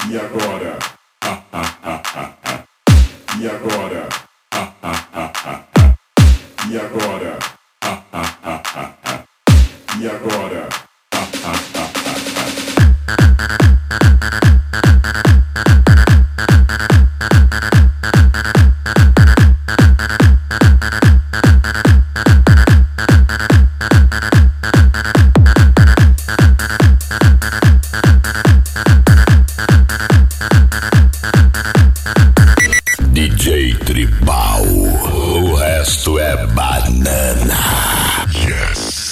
E agora? E agora? E agora? E agora? DJ Tribal, o resto é banana. Yes.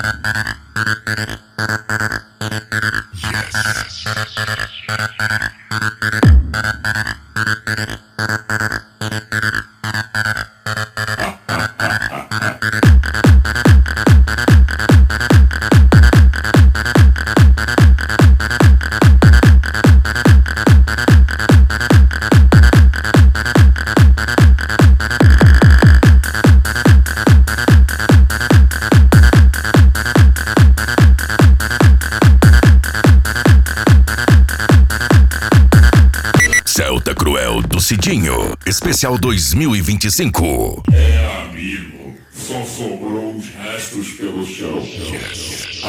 Celta Cruel do Cidinho, especial 2025. É, amigo, só sobrou os restos pelo chão. Yes.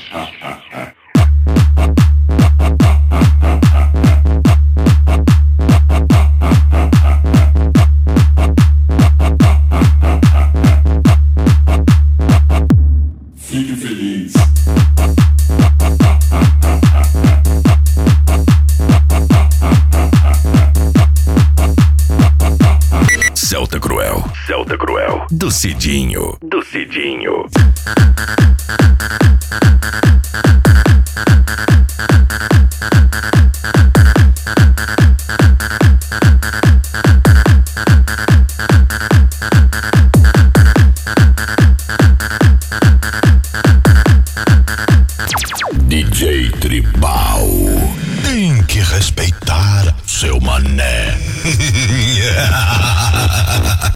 Fique feliz. Celta Cruel do Cidinho. DJ Tribal, tem que respeitar seu mané.